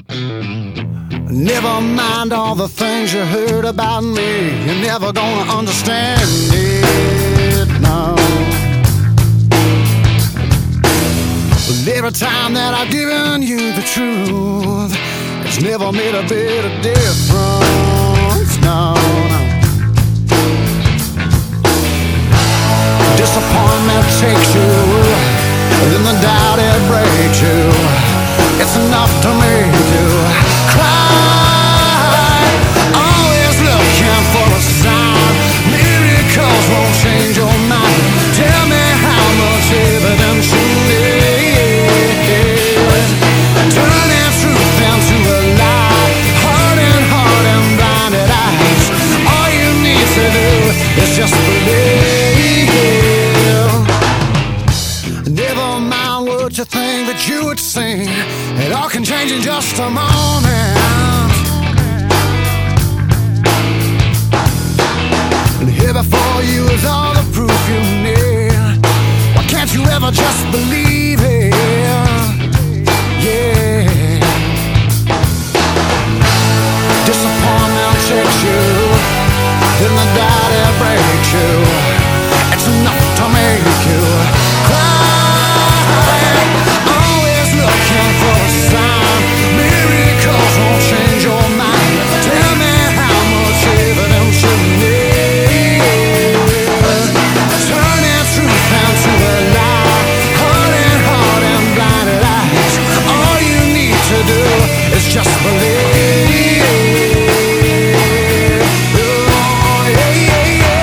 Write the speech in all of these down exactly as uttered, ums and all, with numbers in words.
Never mind all the things you heard about me. You're never gonna understand it, no. But every time that I've given you the truth, it's never made a bit of difference, no, no. Disappointment takes you, then the doubt it breaks you. It's enough to make you cry. Always looking for a sign. Miracles won't change your mind. Tell me how much evidence you need. Turning truth into a lie. Heart and heart and blinded eyes. All you need to do is just believe. Never mind what you think that you would sing. It all can change in just a moment. And here before you is all the proof you need. Why can't you ever just believe it? Yeah. Disappointment takes you, then the doubt it breaks you. It's enough to make you cry. Always looking for a sign. Miracles won't change your mind. Tell me how much evidence you need. Turning truth into a lie. Heart and heart and blinded eyes. All you need to do is just believe. Oh, yeah, yeah, yeah.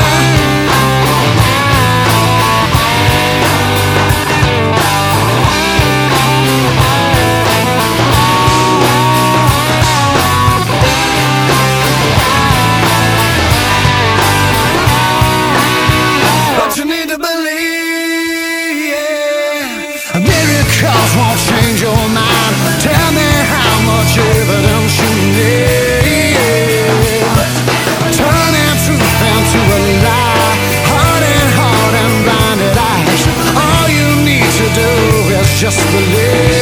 Miracles won't change your mind. Tell me how much evidence you need. Turning truth into a lie. Heart and heart and blinded eyes. All you need to do is just believe.